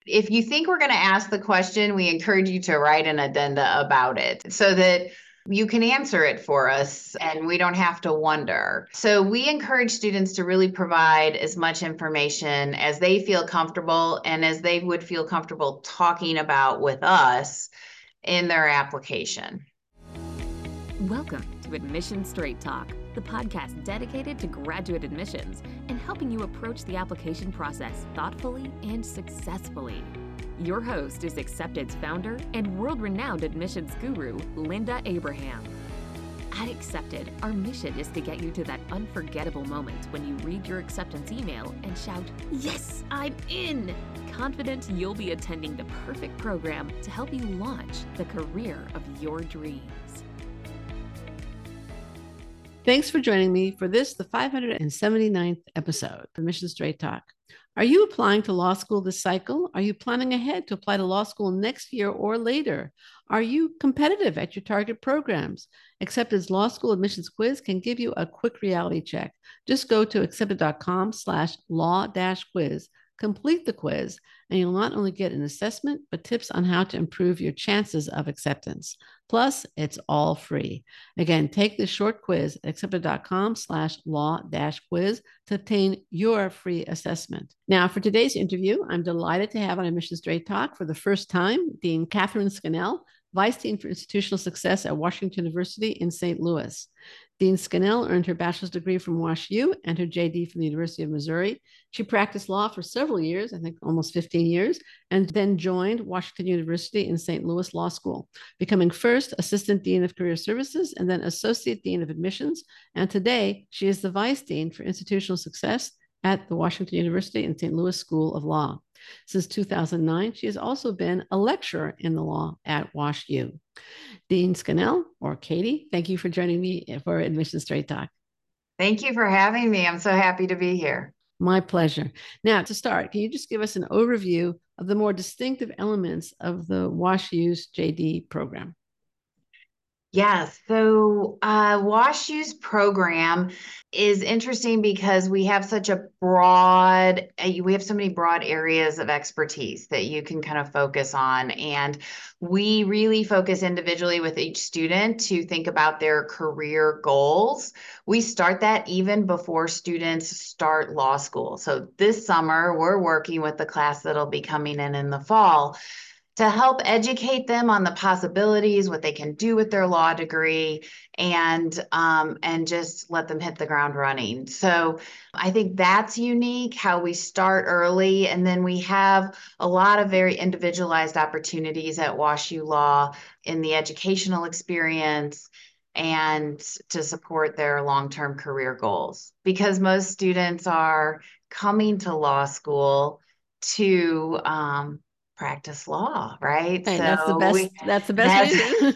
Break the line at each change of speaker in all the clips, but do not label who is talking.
If you think we're going to ask the question, we encourage you to write an addenda about it so that you can answer it for us and we don't have to wonder. So we encourage students to really provide as much information as they feel comfortable and as they would feel comfortable talking about with us in their application.
Welcome to Admission Straight Talk, the podcast dedicated to graduate admissions and helping you approach the application process thoughtfully and successfully. Your host is Accepted's founder and world-renowned admissions guru, Linda Abraham. At Accepted, our mission is to get you to that unforgettable moment when you read your acceptance email and shout, "Yes, I'm in!" Confident you'll be attending the perfect program to help you launch the career of your dreams.
Thanks for joining me for this, the 579th episode of Admission Straight Talk. Are you applying to law school this cycle? Are you planning ahead to apply to law school next year or later? Are you competitive at your target programs? Accepted's Law School Admissions Quiz can give you a quick reality check. Just go to accepted.com/law-quiz, complete the quiz, and you'll not only get an assessment, but tips on how to improve your chances of acceptance. Plus, it's all free. Again, take this short quiz at accepted.com/law-quiz to obtain your free assessment. Now, for today's interview, I'm delighted to have on Admission Straight Talk for the first time, Dean Catherine Scannell, Vice Dean for Institutional Success at Washington University in St. Louis. Dean Scannell earned her bachelor's degree from WashU and her JD from the University of Missouri. She practiced law for several years, I think almost 15 years, and then joined Washington University in St. Louis Law School, becoming first Assistant Dean of Career Services and then Associate Dean of Admissions. And today, she is the Vice Dean for Institutional Success at the Washington University in St. Louis School of Law. Since 2009, she has also been a lecturer in the law at WashU. Dean Scannell, or Katie, thank you for joining me for Admission Straight Talk.
Thank you for having me. I'm so happy to be here.
My pleasure. Now, to start, can you just give us an overview of the more distinctive elements of the WashU's JD program?
Yes. So WashU's program is interesting because we have such a broad, we have so many broad areas of expertise that you can kind of focus on. And we really focus individually with each student to think about their career goals. We start that even before students start law school. So this summer, we're working with the class that'll be coming in the fall to help educate them on the possibilities, what they can do with their law degree, and just let them hit the ground running. So I think that's unique, how we start early, and then we have a lot of very individualized opportunities at WashU Law in the educational experience and to support their long-term career goals. Because most students are coming to law school to practice law, right?
Hey,
So
that's the best reason.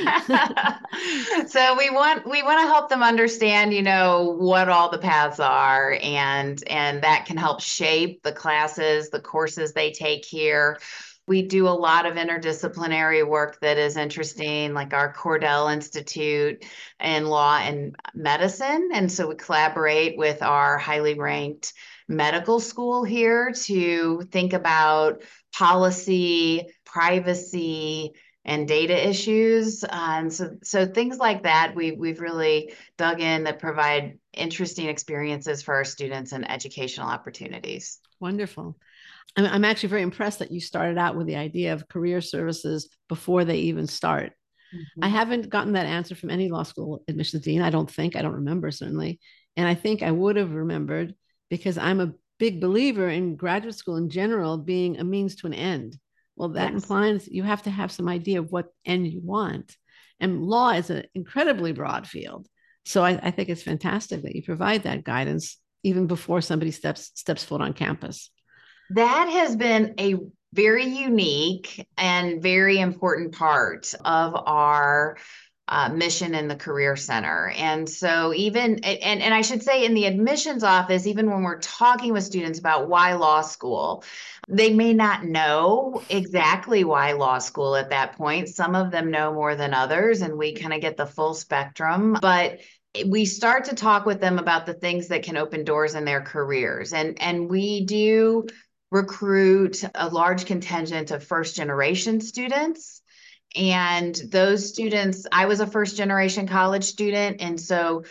So we want to help them understand, what all the paths are, and that can help shape the classes, the courses they take here. We do a lot of interdisciplinary work that is interesting, like our Cordell Institute in Law and Medicine. And so we collaborate with our highly ranked medical school here to think about policy, privacy, and data issues. And so things like that, we've really dug in that provide interesting experiences for our students and educational opportunities.
Wonderful. I'm actually very impressed that you started out with the idea of career services before they even start. I haven't gotten that answer from any law school admissions dean. I don't remember certainly. And I think I would have remembered because I'm a big believer in graduate school in general being a means to an end. Well, that implies you have to have some idea of what end you want. And law is an incredibly broad field. So I think it's fantastic that you provide that guidance even before somebody steps foot on campus.
That has been a very unique and very important part of our mission in the Career Center. And so and I should say in the admissions office, even when we're talking with students about why law school, they may not know exactly why law school at that point. Some of them know more than others, and we kind of get the full spectrum. But we start to talk with them about the things that can open doors in their careers. And we do recruit a large contingent of first generation students. And those students, I was a first generation college student. And so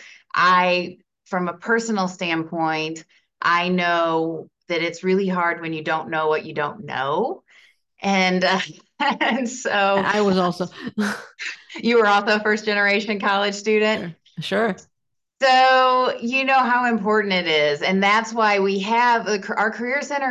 from a personal standpoint, I know that it's really hard when you don't know what you don't know. And, and so
I was also.
you were also a first generation college student.
Sure.
So you know how important it is, and that's why we have our career center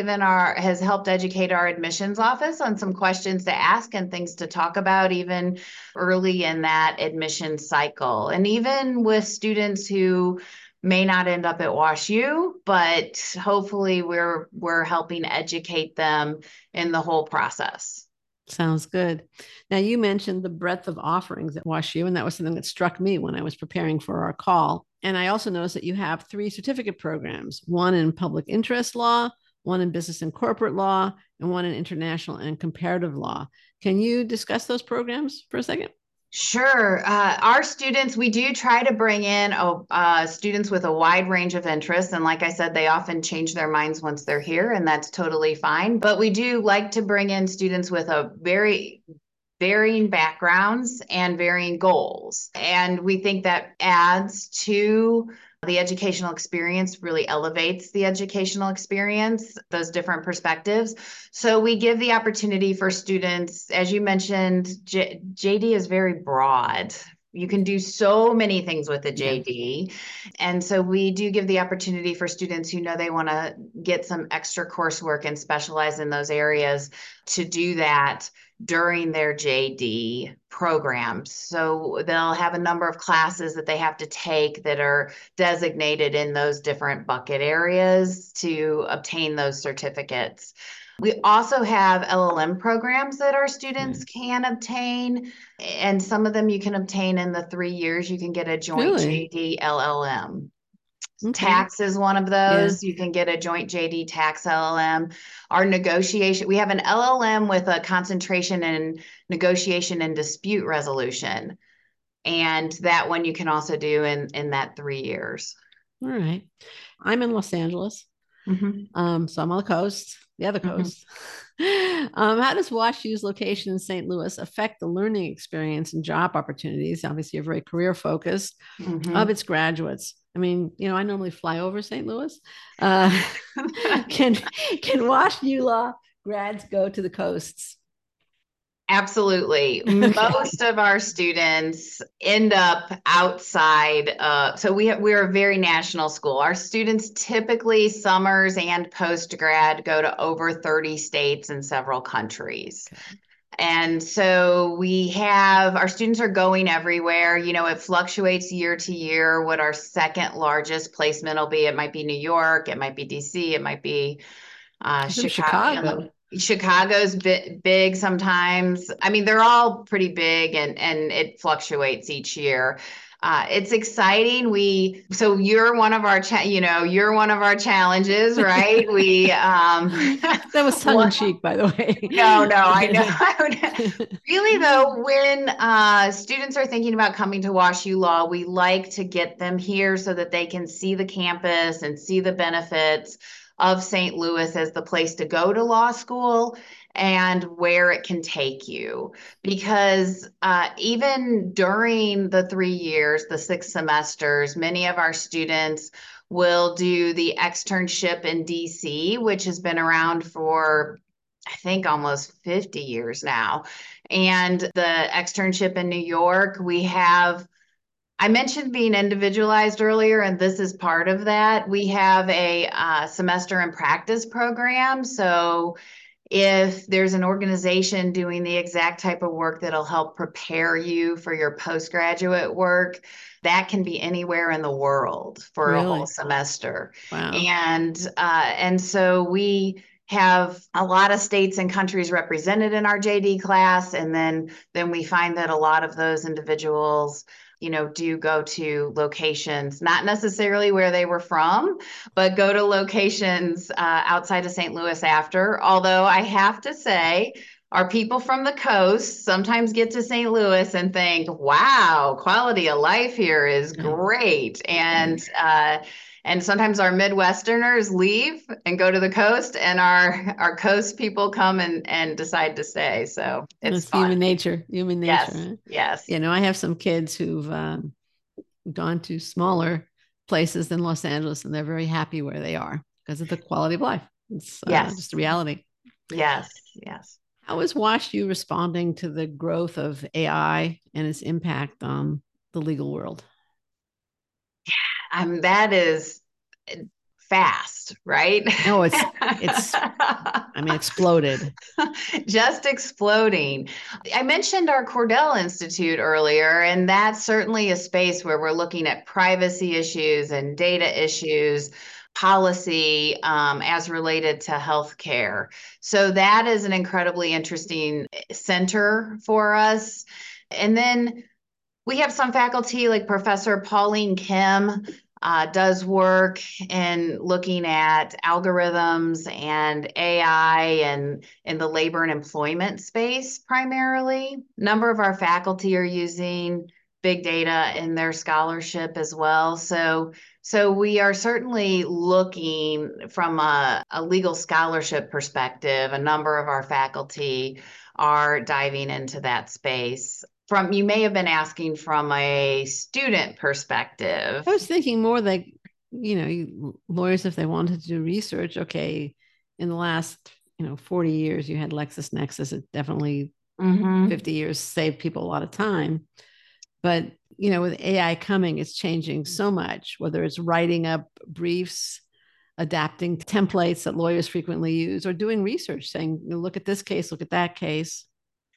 has helped educate our admissions office on some questions to ask and things to talk about even early in that admission cycle, and even with students who may not end up at WashU, but hopefully we're helping educate them in the whole process.
Sounds good. Now, you mentioned the breadth of offerings at WashU, and that was something that struck me when I was preparing for our call. And I also noticed that you have 3 certificate programs, one in public interest law, one in business and corporate law, and one in international and comparative law. Can you discuss those programs for a second?
Sure. Our students, we do try to bring in students with a wide range of interests. And like I said, they often change their minds once they're here, and that's totally fine. But we do like to bring in students with a very varying backgrounds and varying goals. And we think that adds to the educational experience, really elevates the educational experience, those different perspectives. So we give the opportunity for students, as you mentioned, JD is very broad. You can do so many things with the JD. And so we do give the opportunity for students who know they want to get some extra coursework and specialize in those areas to do that during their JD programs. So they'll have a number of classes that they have to take that are designated in those different bucket areas to obtain those certificates. We also have LLM programs that our students can obtain, and some of them you can obtain in the 3 years. You can get a joint JD LLM. Okay. Tax is one of those. Yeah. You can get a joint JD tax LLM. Our negotiation, we have an LLM with a concentration in negotiation and dispute resolution. And that one you can also do in that 3 years.
All right. I'm in Los Angeles. Mm-hmm. So I'm on the coast, the other coast. Mm-hmm. How does WashU's location in St. Louis affect the learning experience and job opportunities? Obviously, you're very career focused of its graduates. I mean, I normally fly over St. Louis. Can WashU Law grads go to the coasts?
Absolutely. Okay. Most of our students end up outside. So we're a very national school. Our students typically summers and post-grad go to over 30 states and several countries. Okay. And so our students are going everywhere. It fluctuates year to year what our second largest placement will be. It might be New York, it might be DC, it might be Chicago. Chicago's big sometimes. I mean, they're all pretty big, and it fluctuates each year. It's exciting. So you're one of our you're one of our challenges, right?
That was tongue in cheek, by the way.
No, I know. Really though, when students are thinking about coming to WashU Law, we like to get them here so that they can see the campus and see the benefits of St. Louis as the place to go to law school and where it can take you. Because even during the 3 years, the 6 semesters, many of our students will do the externship in DC, which has been around for, I think, almost 50 years now. And the externship in New York, I mentioned being individualized earlier, and this is part of that. We have a semester in practice program. So if there's an organization doing the exact type of work that'll help prepare you for your postgraduate work, that can be anywhere in the world for a whole semester.
Wow.
And so we have a lot of states and countries represented in our JD class. And then we find that a lot of those individuals do go to locations, not necessarily where they were from, but go to locations outside of St. Louis after. Although I have to say, our people from the coast sometimes get to St. Louis and think, wow, quality of life here is great. And And sometimes our Midwesterners leave and go to the coast, and our coast people come and decide to stay. So it's
It's
fun.
human nature, human nature.
Yes,
Huh?
yes.
I have some kids who've gone to smaller places than Los Angeles, and they're very happy where they are because of the quality of life. It's just
Yes.
a reality.
Yes. Yes.
How is WashU responding to the growth of AI and its impact on the legal world?
That is fast, right?
No, exploded.
Just exploding. I mentioned our Cordell Institute earlier, and that's certainly a space where we're looking at privacy issues and data issues, policy as related to healthcare. So that is an incredibly interesting center for us. And then we have some faculty like Professor Pauline Kim does work in looking at algorithms and AI and in the labor and employment space primarily. A number of our faculty are using big data in their scholarship as well. So we are certainly looking from a legal scholarship perspective. A number of our faculty are diving into that space. You may have been asking from a student perspective.
I was thinking more like, lawyers, if they wanted to do research, okay, in the last, 40 years, you had LexisNexis. It definitely 50 years saved people a lot of time. But, with AI coming, it's changing so much, whether it's writing up briefs, adapting templates that lawyers frequently use, or doing research saying, look at this case, look at that case.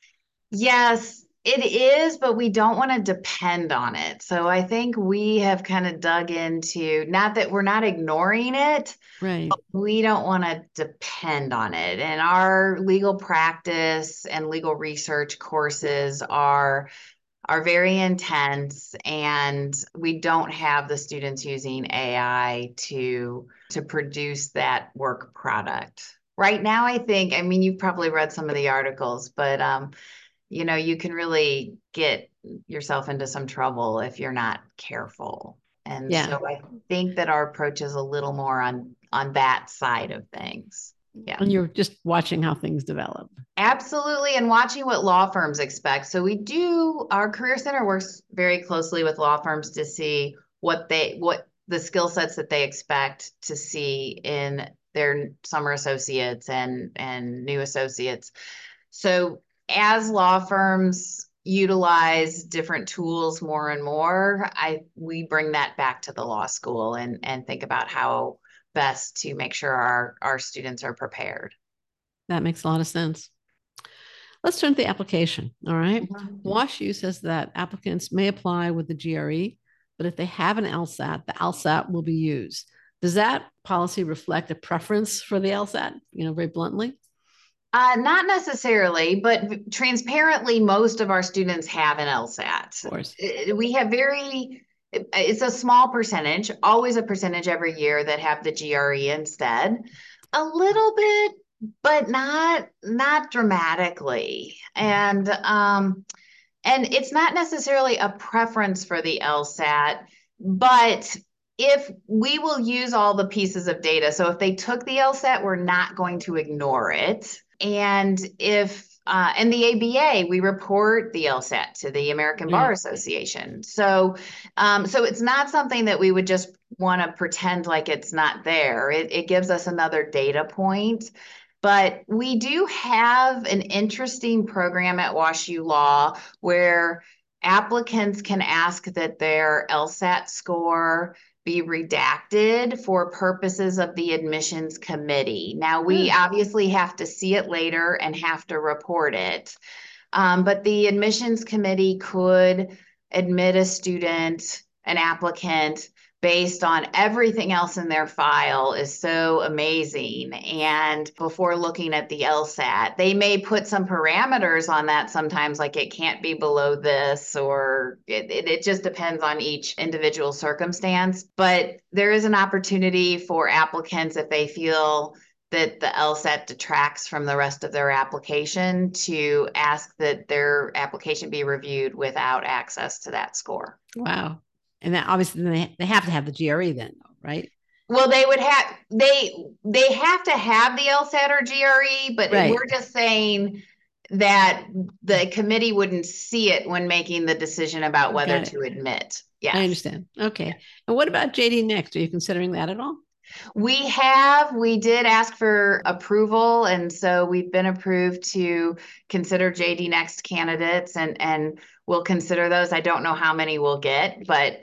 Yes, it is, but we don't want to depend on it. So I think we have kind of dug into, not that we're not ignoring it,
right?
We don't want to depend on it. And our legal practice and legal research courses are very intense, and we don't have the students using AI to produce that work product. Right now, I mean, you've probably read some of the articles, but you can really get yourself into some trouble if you're not careful. And
Yeah.
so I think that our approach is a little more on that side of things. Yeah.
And you're just watching how things develop.
Absolutely. And watching what law firms expect. So our Career Center works very closely with law firms to see what the skill sets that they expect to see in their summer associates and new associates. So as law firms utilize different tools more and more, we bring that back to the law school and think about how best to make sure our students are prepared.
That makes a lot of sense. Let's turn to the application. All right. WashU says that applicants may apply with the GRE, but if they have an LSAT, the LSAT will be used. Does that policy reflect a preference for the LSAT, very bluntly?
Not necessarily, but transparently, most of our students have an LSAT.
Of course.
We have it's a small percentage, always a percentage every year that have the GRE instead. A little bit, but not dramatically. And it's not necessarily a preference for the LSAT, but if we will use all the pieces of data. So if they took the LSAT, we're not going to ignore it. And in the ABA, we report the LSAT to the American Bar Association. So it's not something that we would just want to pretend like it's not there. It gives us another data point. But we do have an interesting program at WashU Law where applicants can ask that their LSAT score be redacted for purposes of the admissions committee. Now, we obviously have to see it later and have to report it. But the admissions committee could admit a student, an applicant, based on everything else in their file is so amazing. And before looking at the LSAT, they may put some parameters on that sometimes, like it can't be below this, or it just depends on each individual circumstance. But there is an opportunity for applicants, if they feel that the LSAT detracts from the rest of their application, to ask that their application be reviewed without access to that score.
Wow. And that obviously they have to have the GRE then, right?
Well, they have to have the LSAT or GRE, but
Right.
we're just saying that the committee wouldn't see it when making the decision about whether
Got it.
to admit.
I
Yes.
understand. Okay. And what about JD Next? Are you considering that at all?
We did ask for approval, and so we've been approved to consider JD Next candidates, and we'll consider those. I don't know how many we'll get, but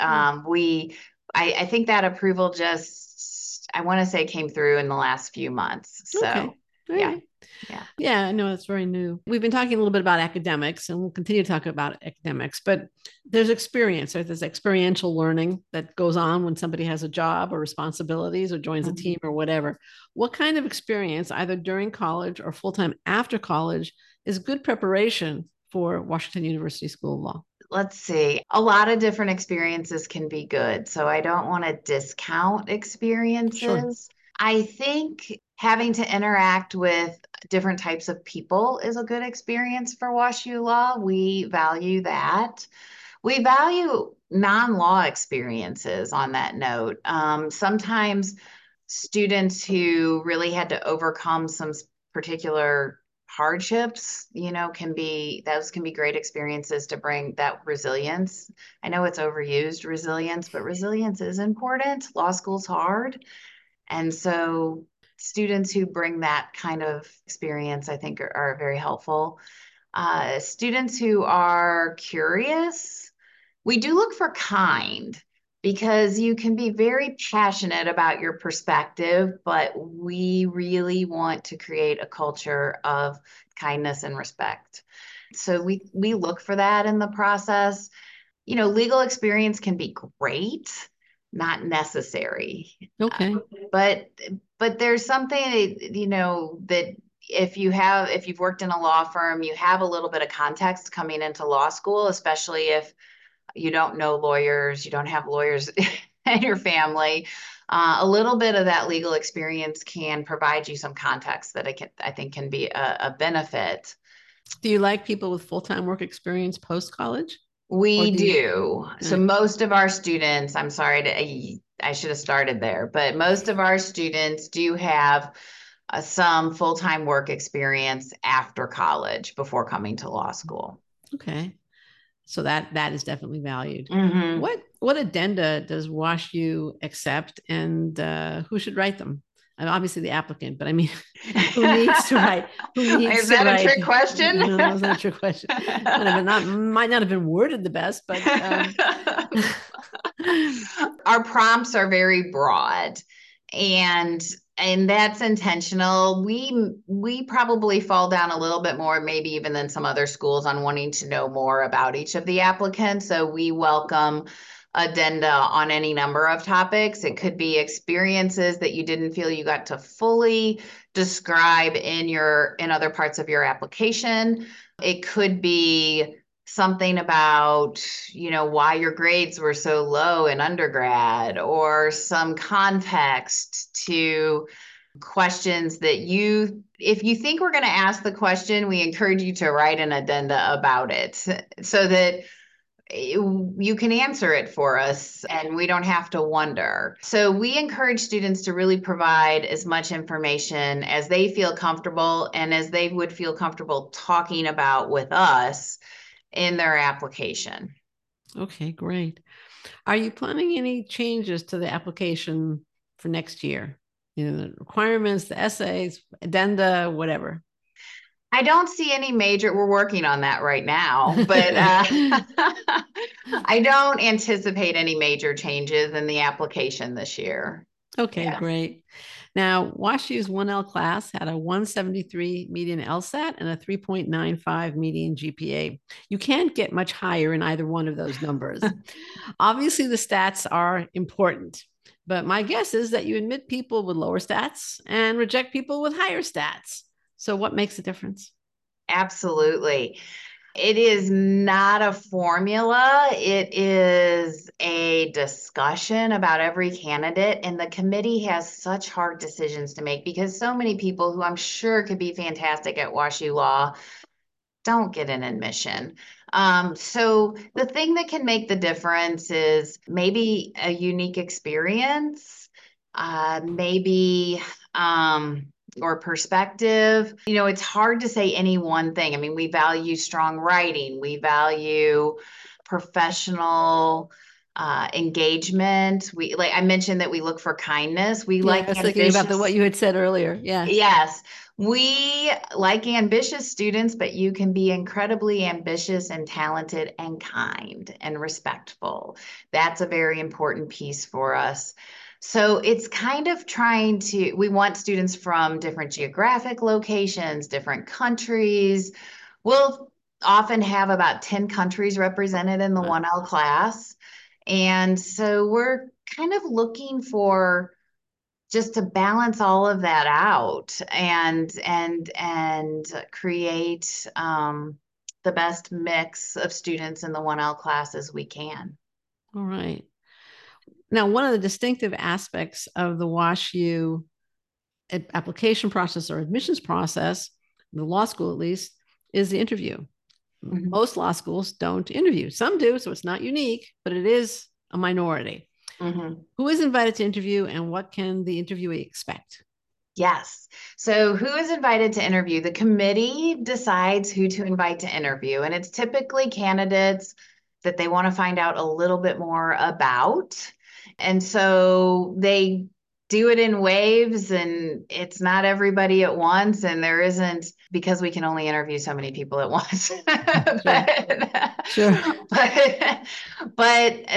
I think that approval just, I want to say, came through in the last few months.
Okay.
So
All
yeah,
right.
yeah.
Yeah, I know it's very new. We've been talking a little bit about academics and we'll continue to talk about academics, but there's experience, right? There's experiential learning that goes on when somebody has a job or responsibilities or joins a
Mhm.
team or whatever. What kind of experience, either during college or full time after college, is good preparation for Washington University School of Law?
Let's see. A lot of different experiences can be good. So I don't want to discount
Sure.
experiences. I think having to interact with different types of people is a good experience for WashU Law. We value that. We value non-law experiences on that note. Sometimes students who really had to overcome some particular hardships, those can be great experiences to bring that resilience. I know it's overused, resilience, but resilience is important. Law school's hard. And so students who bring that kind of experience, I think, are very helpful. Students who are curious, we do look for kind because you can be very passionate about your perspective, but we really want to create a culture of kindness and respect. So we look for that in the process. Legal experience can be great, not necessary.
Okay.
But but there's something, that if you've worked in a law firm, you have a little bit of context coming into law school, especially if you don't know lawyers, you don't have lawyers in your family. A little bit of that legal experience can provide you some context that I think can be a benefit.
Do you like people with full time work experience post college? Or
We
do you?
do. So most of our students, I'm sorry I should have started there, but most of our students do have some full-time work experience after college before coming to law school.
Okay. So that is definitely valued.
Mhm.
What addenda does WashU accept, and who should write them? And obviously the applicant, but I mean, who needs to write? Who needs
Is
to
that a
write?
trick question?
No, that was not a trick question. Might not have been worded the best, but
Our prompts are very broad, and that's intentional. We probably fall down a little bit more, maybe even than some other schools, on wanting to know more about each of the applicants. So we welcome addenda on any number of topics. It could be experiences that you didn't feel you got to fully describe in other parts of your application. It could be something about, why your grades were so low in undergrad, or some context to questions that if you think we're going to ask the question, we encourage you to write an addenda about it so that you can answer it for us and we don't have to wonder. So we encourage students to really provide as much information as they feel comfortable and as they would feel comfortable talking about with us in their application.
okay, great. Are you planning any changes to the application for next year? The requirements, the essays, addenda, whatever.
I don't see any major, we're working on that right now, but I don't anticipate any major changes in the application this year.
Okay,
Yeah.
great. Now, WashU's 1L class had a 173 median LSAT and a 3.95 median GPA. You can't get much higher in either one of those numbers. Obviously, the stats are important, but my guess is that you admit people with lower stats and reject people with higher stats. So, what makes the difference?
Absolutely. It is not a formula. It is a discussion about every candidate. And the committee has such hard decisions to make because so many people who I'm sure could be fantastic at WashU Law don't get an admission. So the thing that can make the difference is maybe a unique experience. maybe, or perspective. It's hard to say any one thing. I mean, we value strong writing, we value professional engagement. Like I mentioned that we look for kindness. We
Yeah,
like
I was thinking
ambitious.
about what you had said earlier. Yeah.
Yes, we like ambitious students, but you can be incredibly ambitious and talented and kind and respectful. That's a very important piece for us. So it's kind of we want students from different geographic locations, different countries. We'll often have about 10 countries represented in the
Wow.
1L class. And so we're kind of looking for just to balance all of that out and create the best mix of students in the 1L class as we can.
All right. Now, one of the distinctive aspects of the WashU application process or admissions process, the law school at least, is the interview.
Mhm.
Most law schools don't interview. Some do, so it's not unique, but it is a minority.
Mhm.
Who is invited to interview and what can the interviewee expect?
Yes. So who is invited to interview? The committee decides who to invite to interview, and it's typically candidates that they want to find out a little bit more about. And so they do it in waves, and it's not everybody at once, and there isn't, because we can only interview so many people at once.
Sure.
but but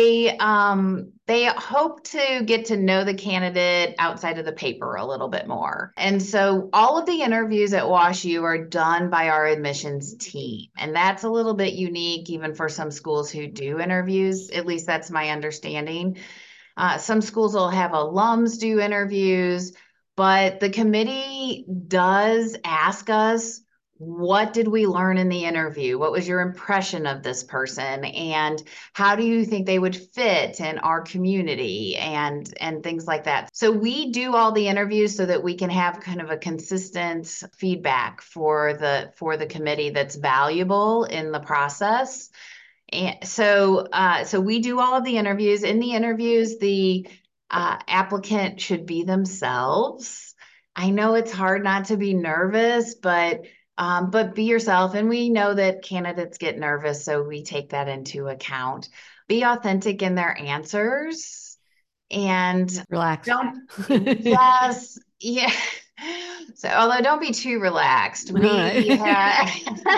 they hope to get to know the candidate outside of the paper a little bit more. And so all of the interviews at WashU are done by our admissions team. And that's a little bit unique even for some schools who do interviews. At least that's my understanding. Some schools will have alums do interviews, but the committee does ask us, what did we learn in the interview? What was your impression of this person? And how do you think they would fit in our community and things like that? So we do all the interviews so that we can have kind of a consistent feedback for the committee that's valuable in the process. And so we do all of the interviews. In the interviews, the applicant should be themselves. I know it's hard not to be nervous, but be yourself. And we know that candidates get nervous, so we take that into account. Be authentic in their answers and
Relax.
don't, yes, yeah. So, although don't be too relaxed,
All right.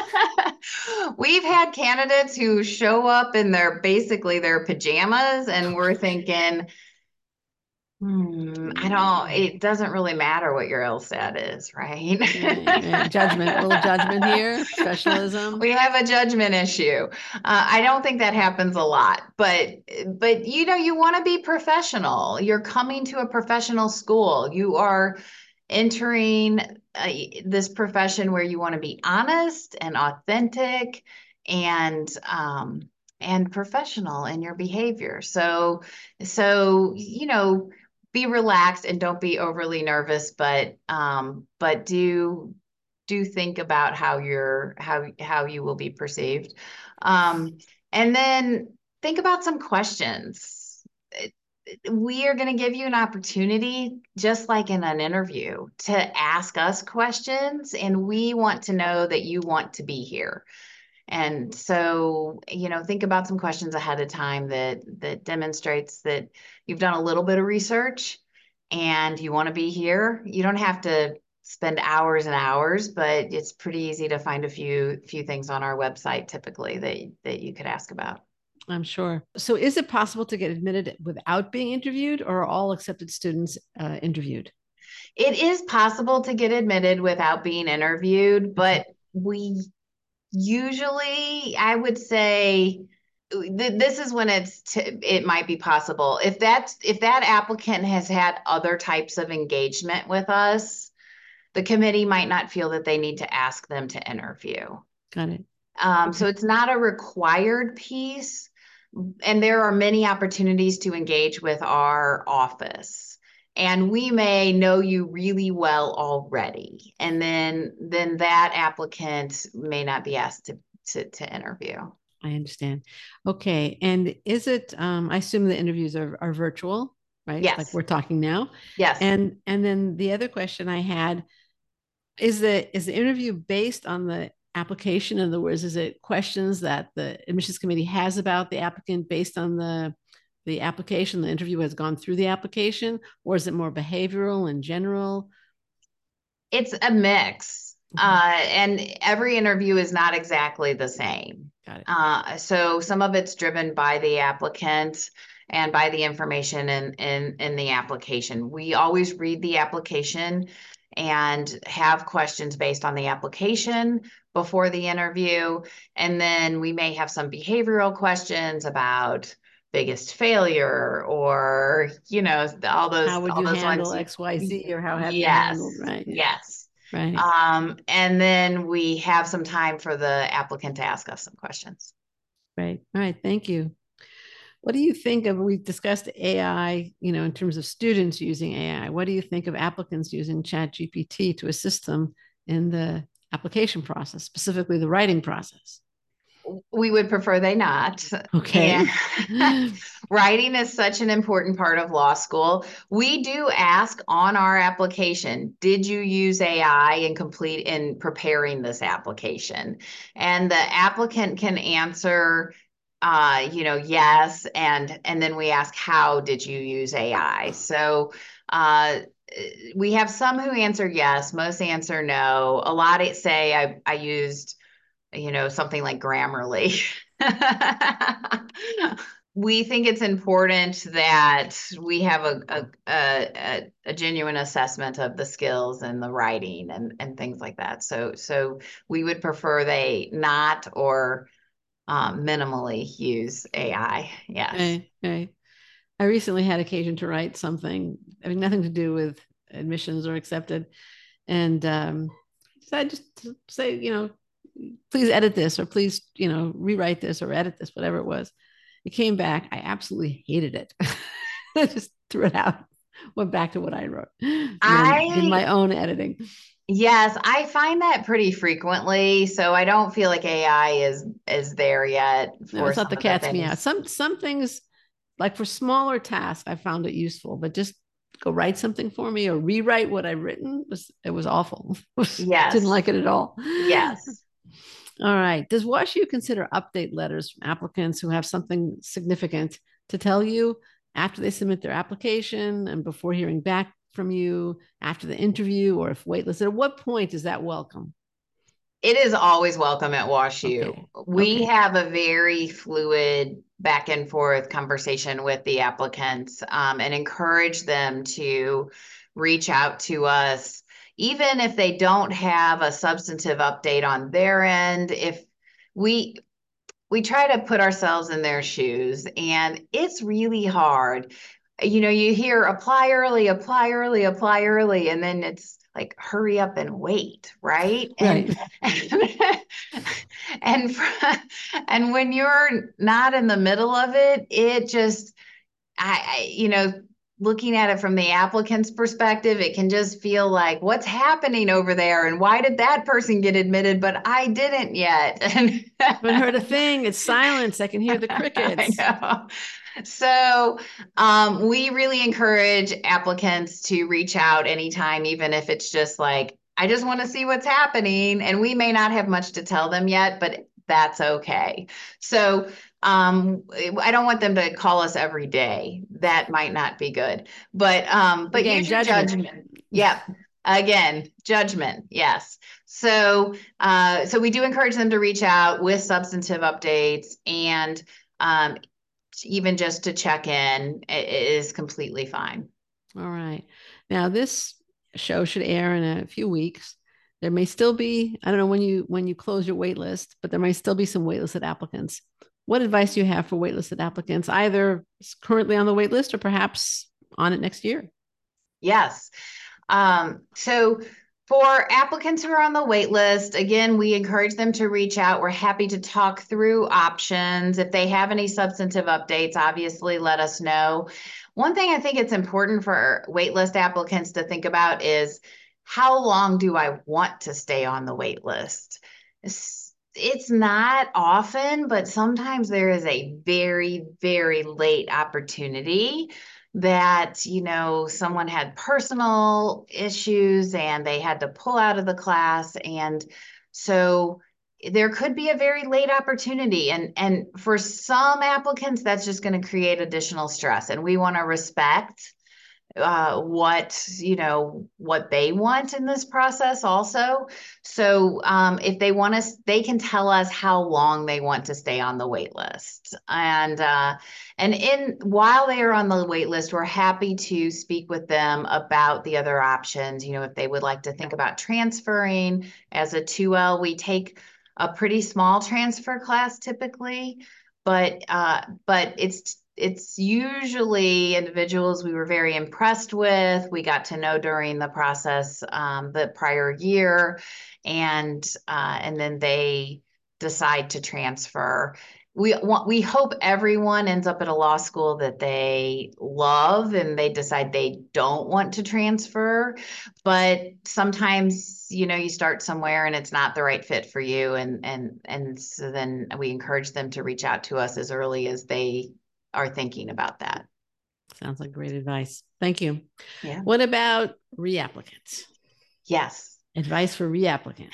we've had candidates who show up in basically their pajamas, and we're thinking, it doesn't really matter what your LSAT is, right?
Right. Judgment, a little judgment here, professionalism.
We have a judgment issue. I don't think that happens a lot, but you want to be professional. You're coming to a professional school. You are entering this profession where you want to be honest and authentic and professional in your behavior. So be relaxed and don't be overly nervous, but do think about how you will be perceived. And then think about some questions. We are going to give you an opportunity, just like in an interview, to ask us questions, and we want to know that you want to be here. And so, think about some questions ahead of time that demonstrates that you've done a little bit of research and you want to be here. You don't have to spend hours and hours, but it's pretty easy to find a few things on our website typically that you could ask about.
I'm sure. So is it possible to get admitted without being interviewed, or are all accepted students interviewed?
It is possible to get admitted without being interviewed, but we usually, I would say, this is when it might be possible. If that applicant has had other types of engagement with us, the committee might not feel that they need to ask them to interview.
Got it.
So it's not a required piece, and there are many opportunities to engage with our office. And we may know you really well already, and then that applicant may not be asked to interview.
I understand. Okay. And is it, I assume the interviews are virtual, right? Like
Yes.
we're talking now.
Yes.
And then the other question I had is the interview based on the application? In other words, is it questions that the admissions committee has about the applicant based on the application? The interview has gone through the application, or is it more behavioral and general?
It's a mix. And every interview is not exactly the same.
Got it.
So some of it's driven by the applicant and by the information in the application. We always read the application and have questions based on the application before the interview. And then we may have some behavioral questions about biggest failure or,
How would
all
you
those
handle
ones.
XYZ, or how have you handled?
Yes,
Right. Yeah.
yes.
Right.
And then we have some time for the applicant to ask us some questions.
Right. All right. Thank you. What do you think of, we discussed AI, in terms of students using AI. What do you think of applicants using ChatGPT to assist them in the application process, specifically the writing process?
We would prefer they not.
Okay.
And writing is such an important part of law school. We do ask on our application, did you use AI in preparing this application? And the applicant can answer yes, and then we ask, how did you use AI? So we have some who answer yes, most answer no. A lot say I used something like Grammarly. We think it's important that we have a genuine assessment of the skills and the writing and things like that. So we would prefer they not or minimally use AI. Yes.
Okay. Okay. I recently had occasion to write something having nothing to do with admissions or accepted. And so I just say, please edit this, or please, rewrite this or edit this, whatever it was. It came back. I absolutely hated it. I just threw it out, went back to what I wrote, and then did my own editing.
Yes, I find that pretty frequently. So I don't feel like AI is there yet
No,
for
it's not
some
the
of the
cat's meow.
things.
Some things, like for smaller tasks, I found it useful, but just go write something for me or rewrite what I've written was awful.
Yes.
Didn't like it at all.
Yes.
All right. Does WashU consider update letters from applicants who have something significant to tell you after they submit their application and before hearing back from you after the interview, or if waitlisted? At what point is that welcome?
It is always welcome at WashU.
Okay.
We have a very fluid back and forth conversation with the applicants and encourage them to reach out to us, even if they don't have a substantive update on their end. If we try to put ourselves in their shoes, and it's really hard. You hear apply early, apply early, apply early, and then it's like hurry up and wait, right?
Right.
And and when you're not in the middle of it, it just looking at it from the applicant's perspective, it can just feel like, what's happening over there? And why did that person get admitted, but I didn't yet? And
I haven't heard a thing. It's silence. I can hear the crickets.
I know. So we really encourage applicants to reach out anytime, even if it's just like, I just want to see what's happening. And we may not have much to tell them yet, but that's okay. So I don't want them to call us every day. That might not be good. But
Again,
use your judgment. Yeah. Again, judgment. Yes. So we do encourage them to reach out with substantive updates, and even just to check in is completely fine.
All right. Now this show should air in a few weeks. There may still be, I don't know when you close your wait list, but there might still be some waitlisted applicants. What advice do you have for waitlisted applicants, either currently on the wait list or perhaps on it next year?
Yes. So for applicants who are on the wait list, again, we encourage them to reach out. We're happy to talk through options. If they have any substantive updates, obviously let us know. One thing I think it's important for waitlist applicants to think about is, how long do I want to stay on the wait list? It's not often, but sometimes there is a very, very late opportunity that, someone had personal issues and they had to pull out of the class. And so there could be a very late opportunity. And for some applicants, that's just going to create additional stress. And we want to respect what they want in this process also. So if they want us, they can tell us how long they want to stay on the wait list. And while they are on the wait list, we're happy to speak with them about the other options. If they would like to think about transferring as a 2L, we take a pretty small transfer class typically, but it's usually individuals we were very impressed with. We got to know during the process the prior year, and then they decide to transfer. We hope everyone ends up at a law school that they love and they decide they don't want to transfer. But sometimes, you start somewhere and it's not the right fit for you. And so then we encourage them to reach out to us as early as they are thinking about that.
Sounds like great advice. Thank you.
Yeah.
What about reapplicants?
Yes.
Advice for reapplicants.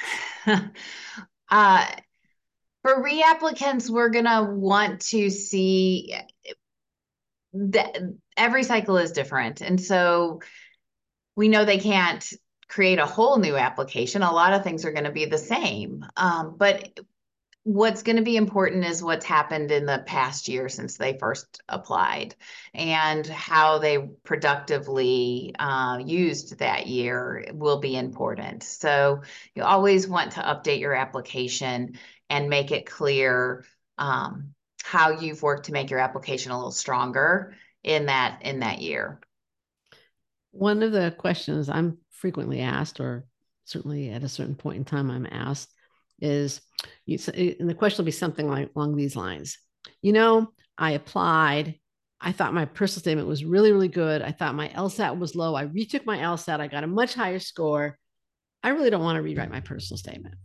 For reapplicants, we're going to want to see that every cycle is different. And so we know they can't create a whole new application. A lot of things are going to be the same. But what's going to be important is what's happened in the past year since they first applied and how they productively used that year will be important. So you always want to update your application and make it clear how you've worked to make your application a little stronger in that year.
One of the questions I'm frequently asked, or certainly at a certain point in time I'm asked, is, and the question will be something like along these lines. I applied. I thought my personal statement was really, really good. I thought my LSAT was low. I retook my LSAT. I got a much higher score. I really don't want to rewrite my personal statement.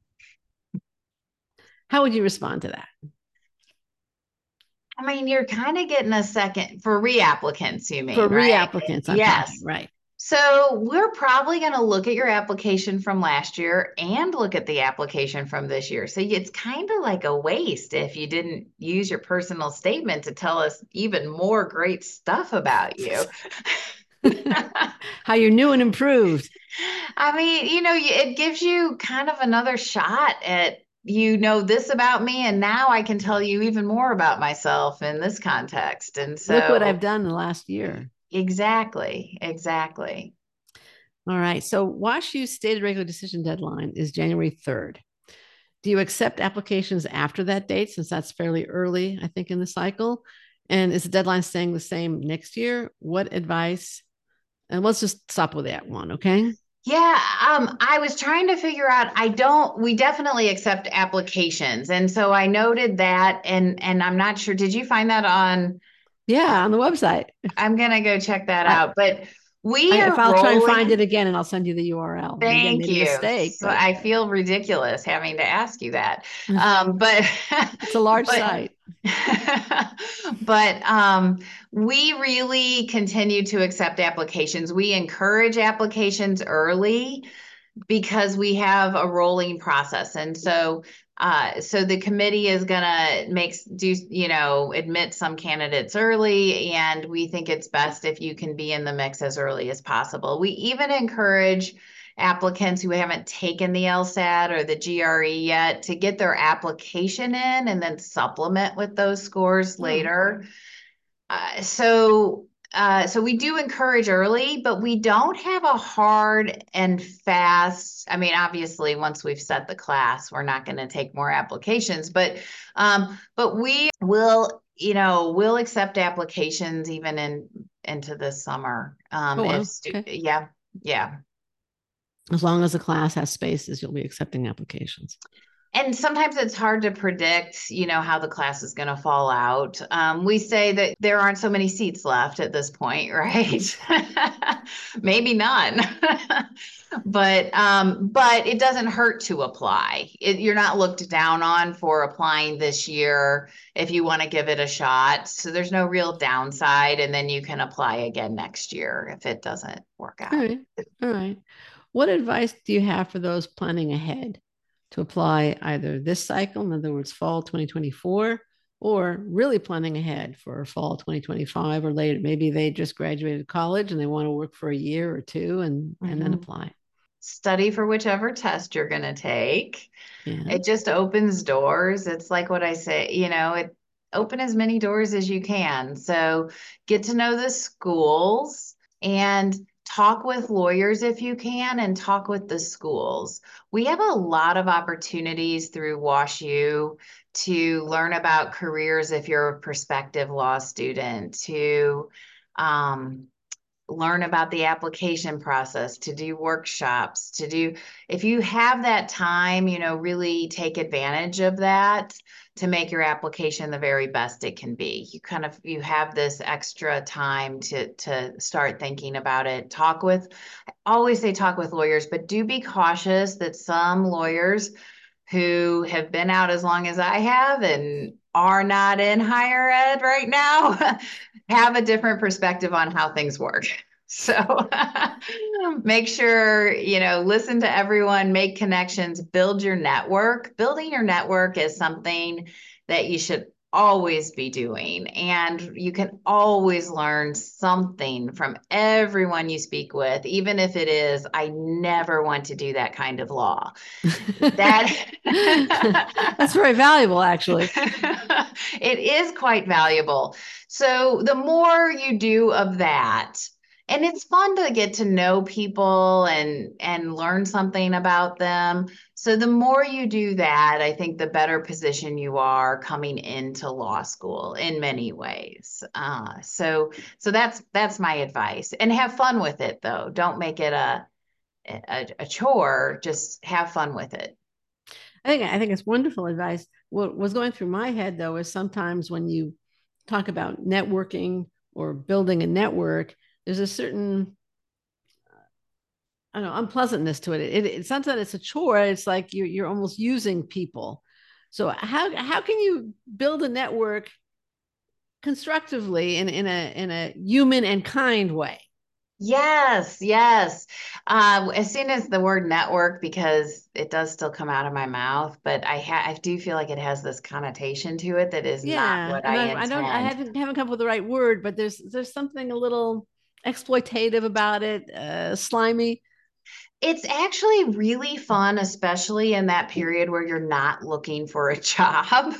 How would you respond to that?
I mean, you're kind of getting a second for reapplicants, you mean,
for
right?
Reapplicants,
yes.
Talking, right.
So we're probably going to look at your application from last year and look at the application from this year. So it's kind of like a waste if you didn't use your personal statement to tell us even more great stuff about you.
How you're new and improved.
I mean, it gives you kind of another shot at, this about me, and now I can tell you even more about myself in this context. And so
look what I've done in the last year.
Exactly.
All right. So WashU's stated regular decision deadline is January 3rd. Do you accept applications after that date, since that's fairly early, I think, in the cycle? And is the deadline staying the same next year? What advice? And let's just stop with that one, okay?
Yeah, I was trying to figure out, we definitely accept applications. And so I noted that, and I'm not sure, did you find that on?
Yeah, on the website.
I'm going to go check that out, but if
I'll try and find it again, and I'll send you the URL.
Thank
Maybe I made
you.
a mistake,
so I feel ridiculous having to ask you that. But
it's a large site.
But we really continue to accept applications. We encourage applications early because we have a rolling process. And so the committee is going to admit some candidates early, and we think it's best if you can be in the mix as early as possible. We even encourage applicants who haven't taken the LSAT or the GRE yet to get their application in and then supplement with those scores later. So we do encourage early, but we don't have a hard and fast. I mean, obviously, once we've set the class, we're not going to take more applications, but we will, we'll accept applications even into the summer.
Okay.
Yeah.
As long as the class has spaces, you'll be accepting applications.
And sometimes it's hard to predict, how the class is going to fall out. We say that there aren't so many seats left at this point, right? Maybe none. But it doesn't hurt to apply. You're not looked down on for applying this year if you want to give it a shot. So there's no real downside, and then you can apply again next year if it doesn't work
All
out.
right. All right. What advice do you have for those planning ahead to apply either this cycle, in other words, fall 2024, or really planning ahead for fall 2025 or later? Maybe they just graduated college and they want to work for a year or two and then
Mhm.
apply.
Study for whichever test you're going to take.
Yeah.
It just opens doors. It's like what I say, it open as many doors as you can. So get to know the schools and talk with lawyers if you can, and talk with the schools. We have a lot of opportunities through WashU to learn about careers if you're a prospective law student, to um, learn about the application process, to do workshops, if you have that time, really take advantage of that to make your application the very best it can be. You have this extra time to start thinking about it. I always say talk with lawyers, but do be cautious that some lawyers who have been out as long as I have and are not in higher ed right now have a different perspective on how things work. So make sure, listen to everyone, make connections, build your network. Building your network is something that you should always be doing. And you can always learn something from everyone you speak with, even if it is, I never want to do that kind of law. That
That's very valuable, actually.
it is quite valuable. So the more you do of that, and it's fun to get to know people and learn something about them. So the more you do that, I think the better position you are coming into law school in many ways. So that's my advice. And have fun with it, though. Don't make it a chore. Just have fun with it.
I think it's wonderful advice. What was going through my head though is sometimes when you talk about networking or building a network, there's a certain, I don't know, unpleasantness to it. It's not that it's a chore. It's like you're almost using people. So how can you build a network constructively in a human and kind way?
Yes, yes. As soon as the word network, because it does still come out of my mouth, but I do feel like it has this connotation to it that is not
Yeah,
what
and
I
I
intend.
haven't come up with the right word, but there's something a little exploitative about it, slimy.
It's actually really fun, especially in that period where you're not looking for a job,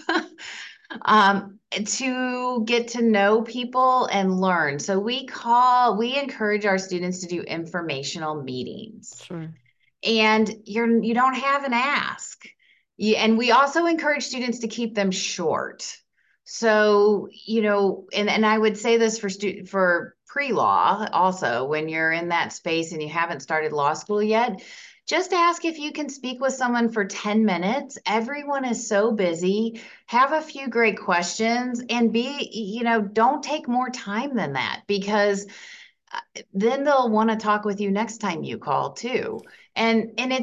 to get to know people and learn. So we encourage our students to do informational meetings.
Sure.
And you don't have an ask. And we also encourage students to keep them short. So, and I would say this for pre-law also, when you're in that space and you haven't started law school yet, just ask if you can speak with someone for 10 minutes. Everyone is so busy. Have a few great questions and don't take more time than that, because then they'll want to talk with you next time you call too. And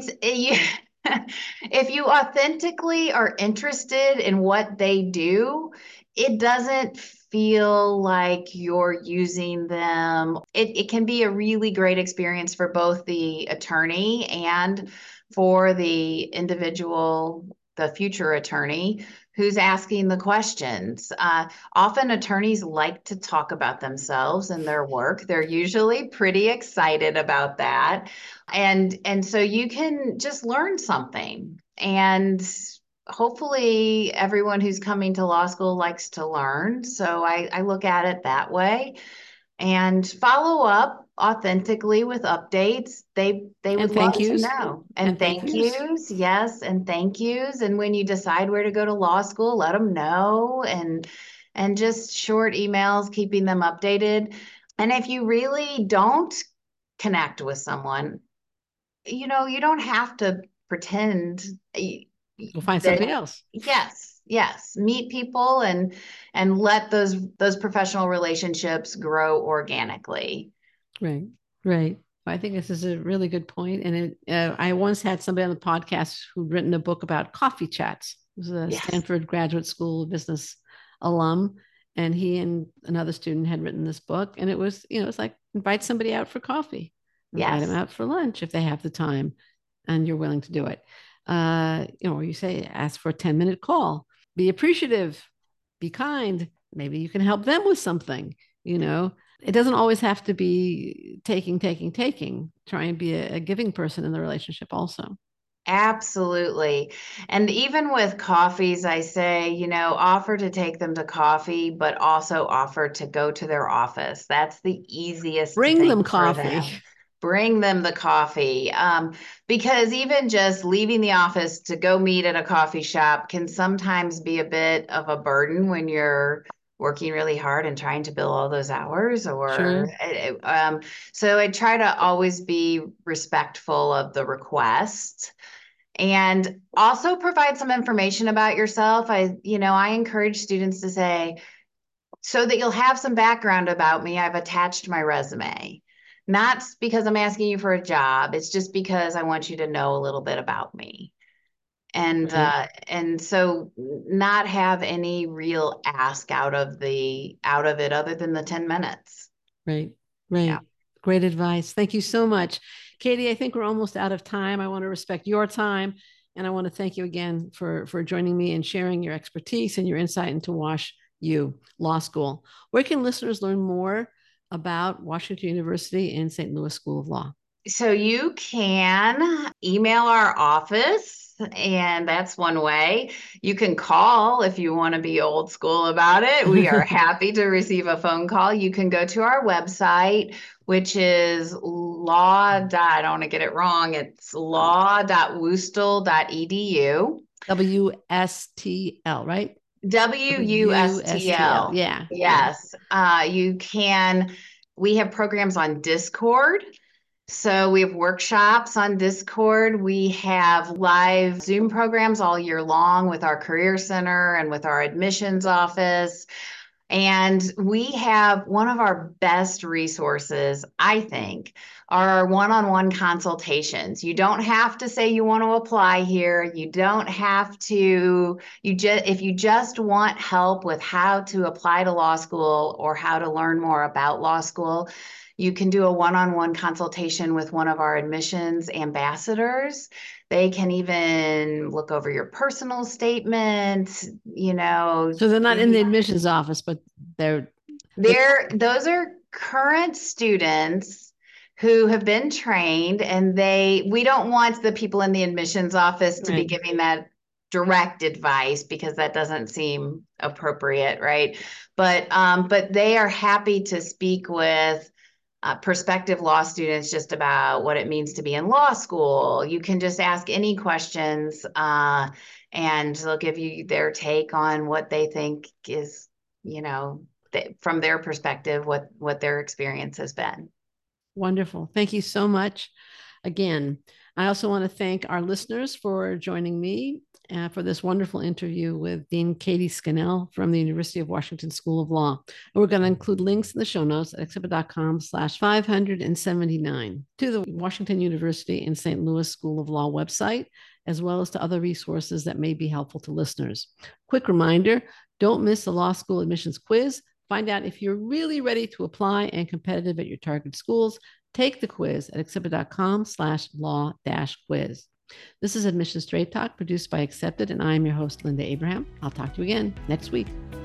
if you authentically are interested in what they do, it doesn't feel like you're using them. It can be a really great experience for both the attorney and for the individual, the future attorney who's asking the questions. Often attorneys like to talk about themselves and their work. They're usually pretty excited about that. And so you can just learn something. And hopefully everyone who's coming to law school likes to learn. So I look at it that way, and follow up authentically with updates. They would
And thank
love to
yous.
know. And
And thank
thank
yous.
yous, yes, and thank yous. And when you decide where to go to law school, let them know, and just short emails, keeping them updated. And if you really don't connect with someone, you don't have to pretend.
Go find
that,
something else.
yes, meet people and let those professional relationships grow organically.
Right, right. I think this is a really good point. And I once had somebody on the podcast who'd written a book about coffee chats. It was a
Yes.
Stanford Graduate School of Business alum, and he and another student had written this book. And it was, it's like invite somebody out for coffee, invite them
Yes.
out for lunch if they have the time, and you're willing to do it. You say ask for a 10-minute call. Be appreciative. Be kind. Maybe you can help them with something. It doesn't always have to be taking. Try and be a giving person in the relationship also.
Absolutely. And even with coffees, I say, offer to take them to coffee, but also offer to go to their office. That's the easiest
Bring them
thing for
coffee.
them. Bring them the coffee. Because even just leaving the office to go meet at a coffee shop can sometimes be a bit of a burden when you're working really hard and trying to bill all those hours
Sure.
so I try to always be respectful of the request and also provide some information about yourself. I encourage students to say, so that you'll have some background about me, I've attached my resume. Not because I'm asking you for a job, it's just because I want you to know a little bit about me. And
Right.
and so not have any real ask out of it other than the 10 minutes.
Right.
Yeah.
Right. Great advice. Thank you so much. Katie, I think we're almost out of time. I want to respect your time. And I want to thank you again for joining me and sharing your expertise and your insight into WashU Law School. Where can listeners learn more about Washington University and St. Louis School of Law?
So you can email our office, and that's one way. You can call if you want to be old school about it. We are happy to receive a phone call. You can go to our website, which is I don't want to get it wrong. It's law.wustl.edu.
WSTL, right?
WUSTL.
Yeah.
Yes. We have programs on Discord. So we have workshops on Discord. We have live Zoom programs all year long with our Career Center and with our admissions office. And we have one of our best resources, I think, are our one-on-one consultations. You don't have to say you want to apply here. You don't have to, if you just want help with how to apply to law school or how to learn more about law school, you can do a one-on-one consultation with one of our admissions ambassadors. They can even look over your personal statement,
So they're not in the admissions office, but those
are current students who have been trained, and we don't want the people in the admissions office to be giving that direct advice because that doesn't seem appropriate, right? But they are happy to speak with prospective law students just about what it means to be in law school. You can just ask any questions, and they'll give you their take on what they think is, from their perspective, what their experience has been.
Wonderful. Thank you so much. Again, I also want to thank our listeners for joining me for this wonderful interview with Dean Katie Scannell from the University of Washington School of Law. And we're going to include links in the show notes at accepted.com/579 to the Washington University and St. Louis School of Law website, as well as to other resources that may be helpful to listeners. Quick reminder, don't miss the law school admissions quiz. Find out if you're really ready to apply and competitive at your target schools. Take the quiz at accepted.com/law-quiz. This is Admission Straight Talk, produced by Accepted, and I'm your host, Linda Abraham. I'll talk to you again next week.